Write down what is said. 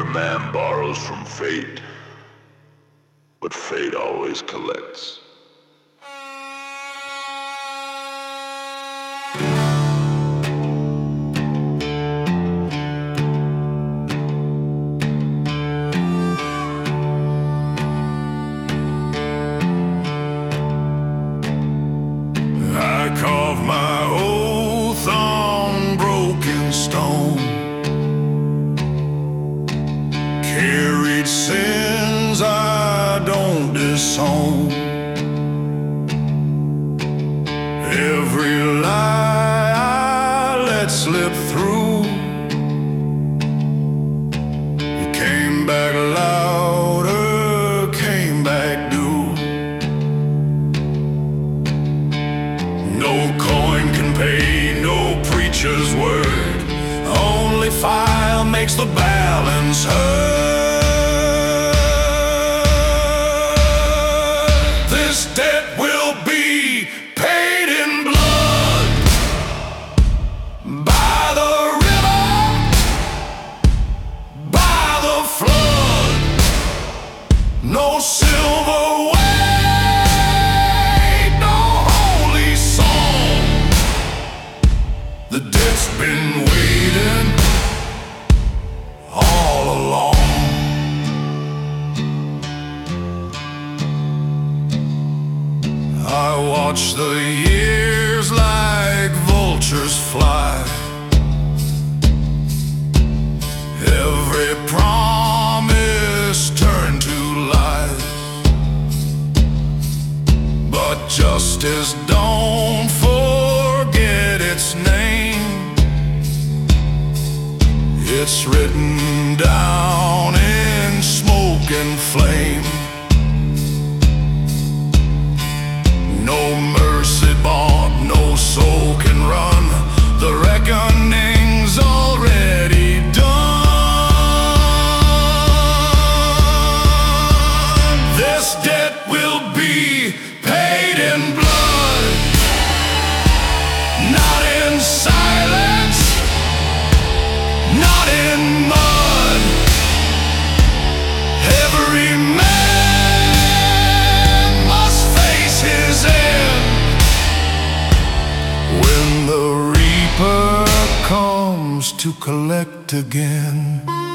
Man borrows from fate, but fate always collects. I carve my oath on broken stone, carried sins I don't disown. Every lie I let slip through, you came back louder, came back due. No coin can pay, no preacher's word, only fire makes the balance hurt. This debt will be paid in blood, by the river, by the flood. No silver weight, no holy song. The debt's been waiting all along. I watch the years like vultures fly, every promise turned to lies. But justice don't forget its name, it's written down in smoke and flame. No mercy bought, no soul can run, the reckoning's already done. This debt will be paid in blood, not in silence, not in mud. Every man must face his end when the reaper comes to collect again.